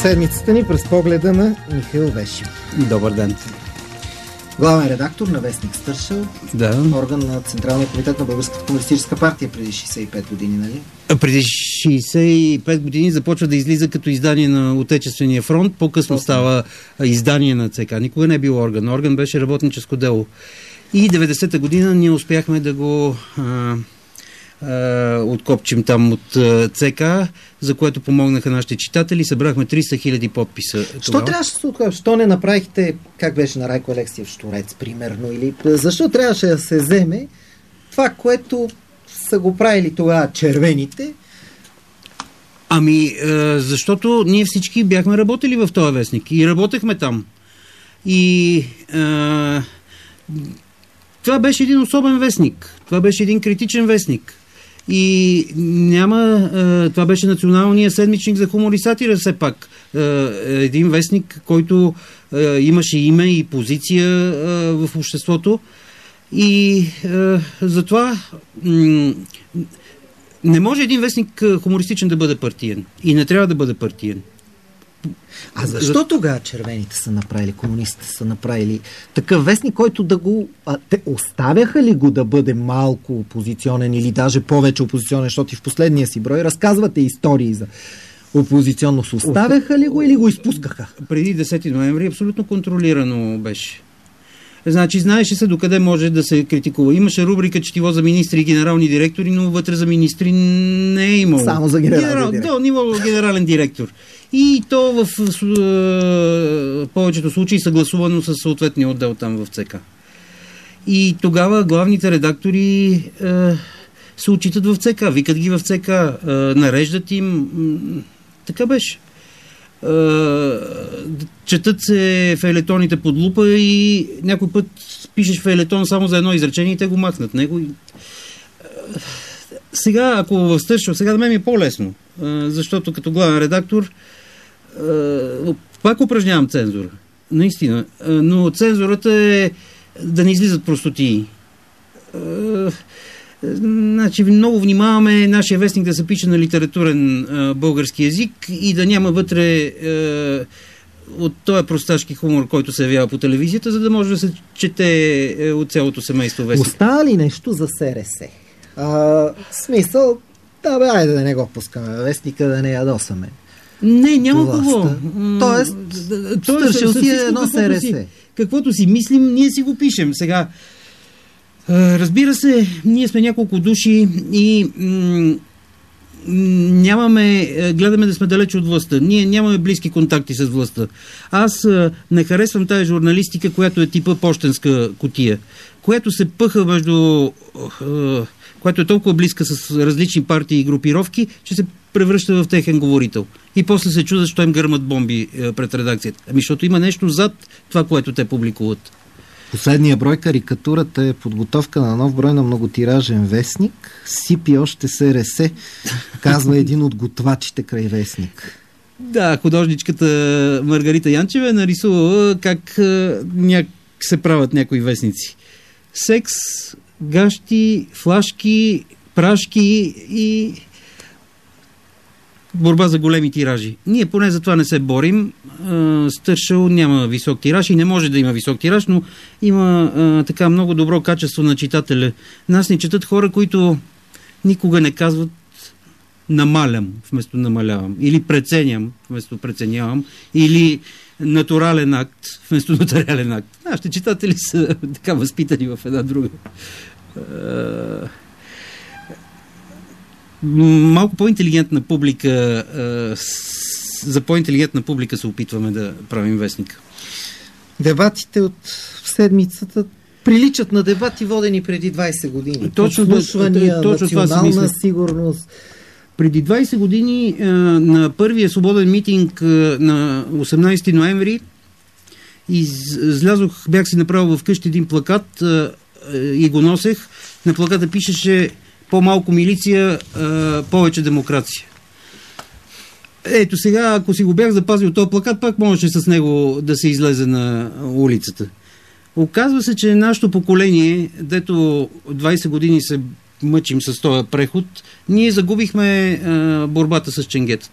седмицата ни през погледа на Михаил Вешев. Добър ден. Главен редактор на вестник Стършъл, да. Орган на Централния комитет на Българската комунистическа партия преди 65 години, нали? Преди 65 години започва да излиза като издание на Отечествения фронт, по-късно става издание на ЦК. Никога не е бил орган. Орган беше работническо дело. И 90-та година ние успяхме да го откопчим там от ЦК, за което помогнаха нашите читатели. Събрахме 300 000 подписа. Що трябваше да се откопчим? Що не направихте, как беше на Райко Алексиев Штурец, примерно? Или защо трябваше да се вземе това, което са го правили тогава червените? Защото ние всички бяхме работили в този вестник и работехме там. И това беше един особен вестник. Това беше един критичен вестник. И това беше националният седмичник за хумор и сатира все пак. Един вестник, който имаше име и позиция в обществото. И затова не може един вестник хумористичен да бъде партиен. И не трябва да бъде партиен. А защо тогава червените са направили, комунистите са направили такъв вестник, който да го... те оставяха ли го да бъде малко опозиционен или даже повече опозиционен, защото и в последния си брой разказвате истории за опозиционност. Оставяха ли го или го изпускаха? Преди 10 ноември абсолютно контролирано беше. Значи, знаеше се докъде може да се критикува. Имаше рубрика четиво за министри и генерални директори, но вътре за министри не е имало. Само за генерален директор. До ниво генерален директор. И то в повечето случаи съгласувано с съответния отдел там в ЦК. И тогава главните редактори се отчитат в ЦК, викат ги в ЦК, нареждат им. Така беше. Четат се фейлетоните под лупа и някой път пишеш фейлетон само за едно изречение и те го махнат него. Сега, ако в Стършъл, сега да мен ми е по-лесно, защото като главен редактор пак упражнявам цензура. Наистина. Но цензурата е да не излизат простотии. Значи много внимаваме нашия вестник да се пише на литературен български език и да няма вътре от този просташки хумор, който се явява по телевизията, за да може да се чете от цялото семейство вестник. Остава ли нещо за СРС? Смисъл, айде да не го пускаме вестника, да не ядосаме. Не, няма какво. Тоест Стършъл си е едно СРС. Каквото си мислим, ние си го пишем. Сега, разбира се, ние сме няколко души и гледаме да сме далече от властта. Ние нямаме близки контакти с властта. Аз не харесвам тази журналистика, която е типа пощенска кутия, която се пъха която е толкова близка с различни партии и групировки, че се превръща в техен говорител. И после се чудят, що им гърмат бомби пред редакцията. Защото има нещо зад това, което те публикуват. Последния брой карикатурата е подготовка на нов брой на многотиражен вестник. Сипи още СРС, казва един от готвачите край вестник. Да, художничката Маргарита Янчева нарисува как се правят някои вестници. Секс, гащи, флашки, прашки и борба за големи тиражи. Ние поне за това не се борим. Стършъл няма висок тираж и не може да има висок тираж, но има така много добро качество на читателя. Нас ни четат хора, които никога не казват намалям вместо намалявам, или преценям вместо преценявам, или натурален акт вместо нотариален акт. Нашите читатели са така възпитани в една друга. Малко по-интелигентна публика, за по-интелигентна публика се опитваме да правим вестника. Дебатите от седмицата приличат на дебати, водени преди 20 години. Точно национална сигурност. Преди 20 години на първия свободен митинг на 18 ноември бях си направил вкъщи един плакат и го носех. На плаката пишеше по-малко милиция, повече демокрация. Ето сега, ако си го бях запазил този плакат, пак можеше с него да се излезе на улицата. Оказва се, че нашето поколение, дето 20 години се мъчим с този преход, ние загубихме борбата с ченгетата.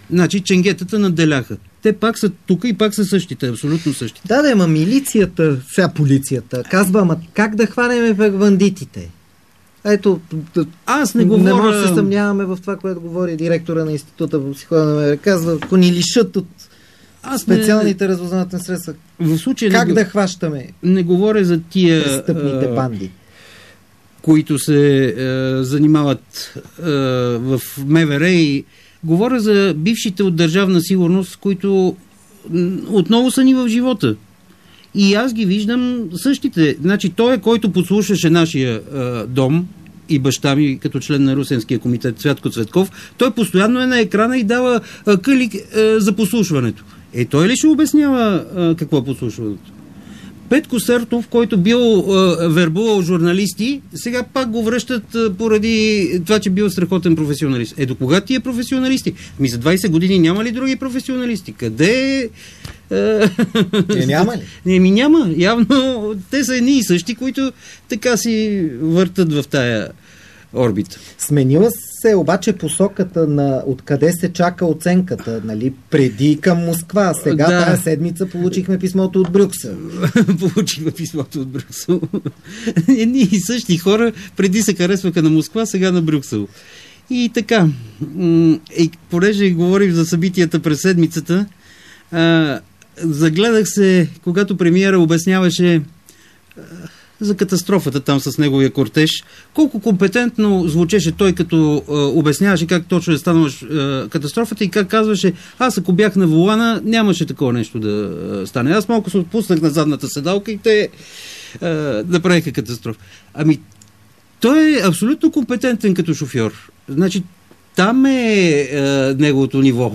Значи ченгетата наделяха. Те пак са тук и пак са същите, абсолютно същите. Да, ама милицията, сега полицията, казва, ама как да хванеме бандитите? Ето, аз не може да се съмняваме в това, което говори директора на Института по психология. Казва, ако ни лишат от специалните разузнавателни средства, в случай как да хващаме не говоря за тия престъпните банди, които се занимават в МВР, и говоря за бившите от Държавна сигурност, които отново са ни в живота. И аз ги виждам същите. Значи той, който подслушаше нашия дом и баща ми като член на Русенския комитет Цвятко Цветков, той постоянно е на екрана и дава къли за подслушването. Той ли ще обяснява какво е подслушването? Петко Съртов, който бил вербувал журналисти, сега пак го връщат поради това, че бил страхотен професионалист. До кога тия професионалисти? За 20 години няма ли други професионалисти? Къде? Няма ли? Няма. Явно те са едни и същи, които така си въртат в тая орбита. Сменила се обаче посоката на откъде се чака оценката, нали? Преди към Москва. Сега тая седмица получихме писмото от Брюксел. Получихме писмото от Брюксел. Едни и същи хора преди се харесваха на Москва, сега на Брюксел. И така, понеже говорим за събитията през седмицата, загледах се, когато премиера обясняваше за катастрофата там с неговия кортеж. Колко компетентно звучеше той, като обясняваше как точно е станала катастрофата и как казваше, аз ако бях на волана, нямаше такова нещо да стане. Аз малко се отпуснах на задната седалка и те направиха катастрофа. Ами, той е абсолютно компетентен като шофьор. Значи, там е неговото ниво.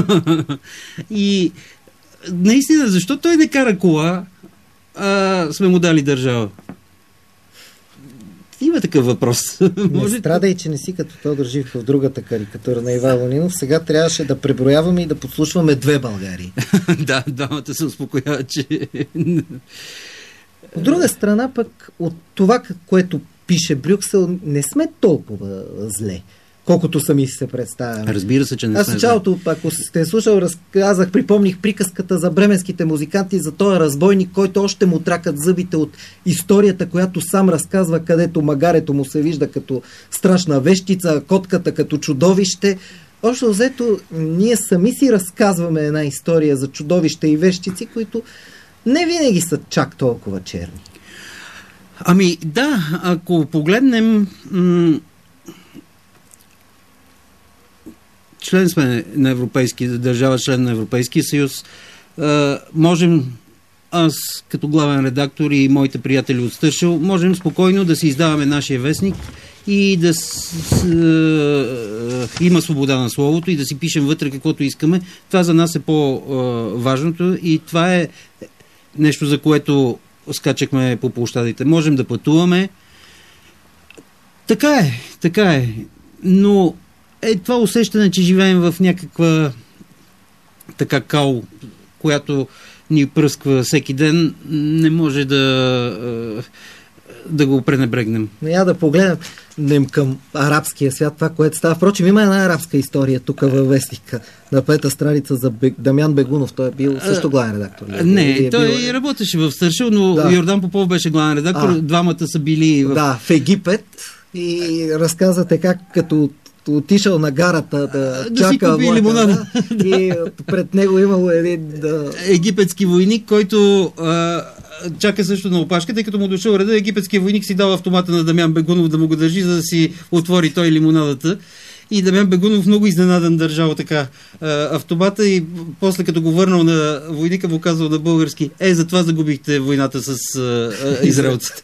И наистина, защо той не кара кола, сме му дали държава? Има такъв въпрос. Не страдай, че не си като Тодор Живков в другата карикатура на Ивайло Нинов. Сега трябваше да преброяваме и да подслушваме две Българии. Да, двамата се успокояват, че... От друга страна пък, от това, което пише Брюксел, не сме толкова зле, колкото сами се представям. Разбира се, че не сме. Аз в началото, ако сте слушал, припомних приказката за бременските музиканти, за този разбойник, който още му тракат зъбите от историята, която сам разказва, където магарето му се вижда като страшна вещица, котката като чудовище. Общо взето, ние сами си разказваме една история за чудовища и вещици, които не винаги са чак толкова черни. Ами да, ако погледнем... член сме на Европейския държава, член на Европейския съюз. Можем, аз като главен редактор и моите приятели от Стършел, можем спокойно да си издаваме нашия вестник и да има свобода на словото и да си пишем вътре каквото искаме. Това за нас е по-важното и това е нещо, за което скачахме по площадите. Можем да пътуваме. Така е. Но това усещане, че живеем в някаква така кал, която ни пръсква всеки ден, не може да го пренебрегнем. Но я да погледнем към арабския свят, това, което става. Впрочем, има една арабска история тук във вестника на пета страница за Дамян Бегунов. Той е бил също главен редактор. Той работеше в Стършел, но Йордан Попов беше главен редактор. Двамата са били в Египет и разказвате как като отишъл на гарата да чака си лимонада. И пред него имало един египетски войник, който чака също на опашка, тъй като му дошъл реда, египетския войник си дал автомата на Дамян Бегунов да му го държи, за да си отвори той лимонадата. И Дамян Бегунов много изненадан държал така автомата и после като го върнал на войника му казал на български: затова загубихте войната с израелците.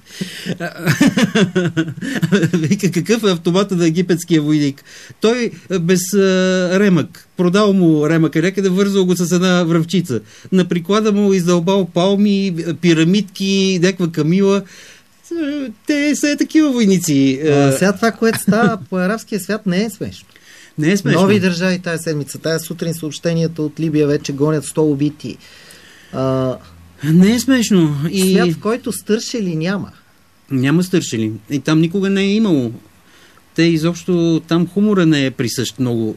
Вика, какъв е автомата на египетския войник? Той без ремък. Продал му ремъка някъде, вързал го с една връвчица. На приклада му издълбал палми, пирамидки, някаква камила. Те са такива войници. Сега това, което става по арабския свят, не е смешно. Не е смешно. Нови държави тая седмица. Тая сутрин съобщенията от Либия вече гонят 100 убити. Не е смешно. Свят, в който стършели няма. Няма стършели. И там никога не е имало. Те изобщо, там хумора не е присъщ много.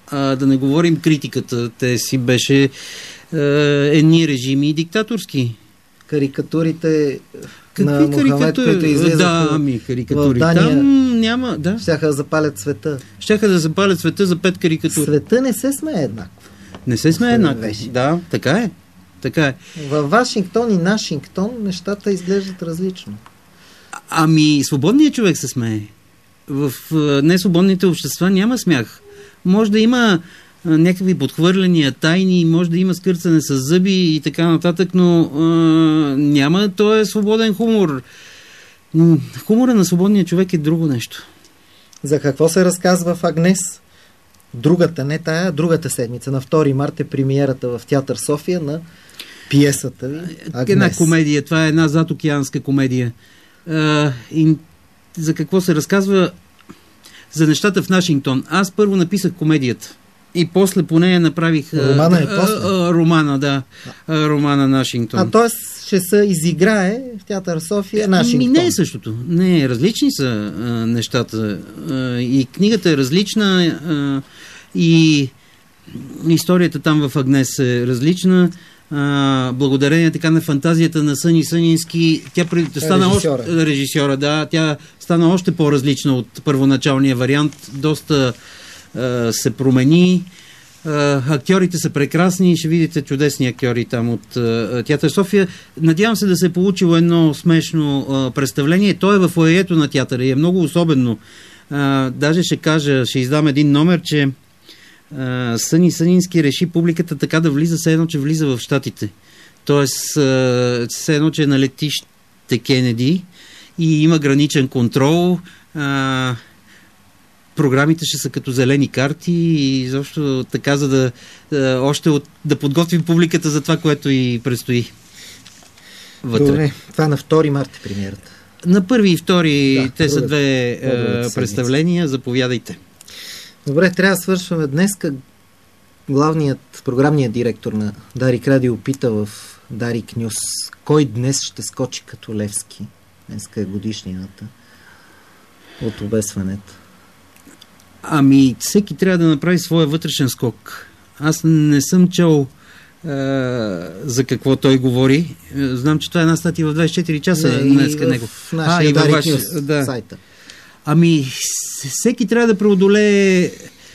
Да не говорим критиката. Те си беше едни режими диктаторски. Карикатурите на Какви Мохамед, карикатури? които излизаха карикатури. в Дания, Там няма, да. щяха да запалят света. Щяха да запалят света за 5 карикатури. Света не се смее еднакво. Не се сме еднакво. Беше. Да, така е. Така е. Във Вашингтон и Нашингтон нещата изглеждат различно. Ами, свободният човек се смее. В несвободните общества няма смях. Може да има някакви подхвърляния, тайни, може да има скърцане с зъби и така нататък, но няма, то е свободен хумор. Хумора на свободния човек е друго нещо. За какво се разказва в Агнес? Другата, не тая, другата седмица. На 2 март е премиерата в Театър София на пиесата ви Агнес. Една комедия, това е една задокеанска комедия. И за какво се разказва? За нещата в Нашингтон. Аз първо написах комедията. И после по нея направих романа е после? Романа, да. Романа Нашингтон. т.е. ще се изиграе в Театър София Нашингтон. Не е същото. Не, различни са нещата. И книгата е различна, и историята там в Агнес е различна. Благодарение така на фантазията на Съни Сънински, тя стана режисьора, да, тя стана още по-различна от първоначалния вариант. Доста се промени. Актьорите са прекрасни, ще видите чудесни актьори там от Театър София. Надявам се да се е получило едно смешно представление. То е в фоайето на театъра и е много особено. Даже ще кажа, ще издам един номер, че Съни Сънински реши публиката така да влиза, все едно, че влиза в Щатите. Тоест, все едно, че е на летище Кенеди и има граничен контрол. Програмите ще са като зелени карти и изобщо така, за да да подготвим публиката за това, което и предстои вътре. Добре, това на 2 марта е премиерата. На 1 и 2 те са две представления. Заповядайте. Добре, трябва да свършваме днес. Програмният директор на Дарик Радио пита в Дарик Нюс: кой днес ще скочи като Левски? Днеска е годишнината от обесването. Ами, всеки трябва да направи своя вътрешен скок. Аз не съм чел за какво той говори. Знам, че това е една статия в 24 часа днеска него. В нашия Дарик Нюс сайта. Ами, всеки трябва да преодолее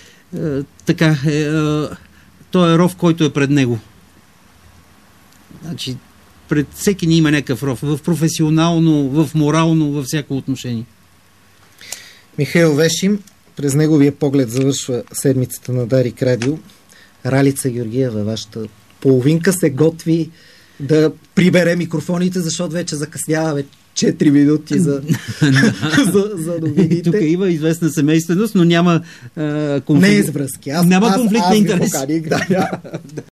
този ров, който е пред него. Значи, пред всеки ни има някакъв ров. В професионално, в морално, във всяко отношение. Михаил Вешим, през неговия поглед завършва седмицата на Дарик Радио. Ралица Георгиева, вашата половинка, се готви да прибере микрофоните, защото вече закъснява 4 минути за новините. Тук има известна семейственост, но няма конфликт. Не е с връзки. Няма конфликт на интереси.